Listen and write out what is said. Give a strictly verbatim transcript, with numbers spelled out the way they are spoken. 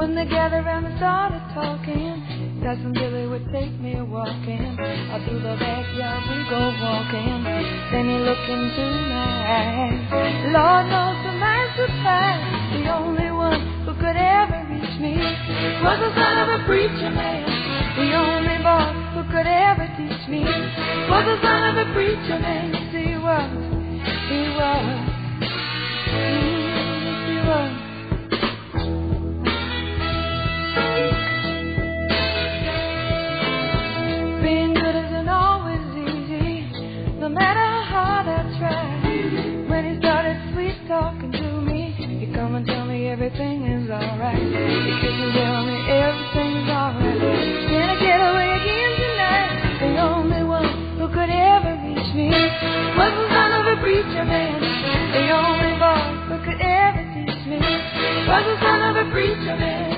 When they gathered around and started talking, Cousin Billy would take me walking. Out through the backyard we go walking. Then he looked into my eyes. Lord knows to my surprise, the only one who could ever reach me was the son of a preacher man. The only boy who could ever teach me was the son of a preacher man. Yes, he was, he was, yes, he was. Being good isn't always easy, no matter how hard I try. When he started sweet talking to me, he'd come and tell me everything is alright. He couldn't tell me everything's alright. Can I get away again tonight? The only one who could ever reach me was the son of a preacher man. The only boy who could ever teach me was the son of a preacher man.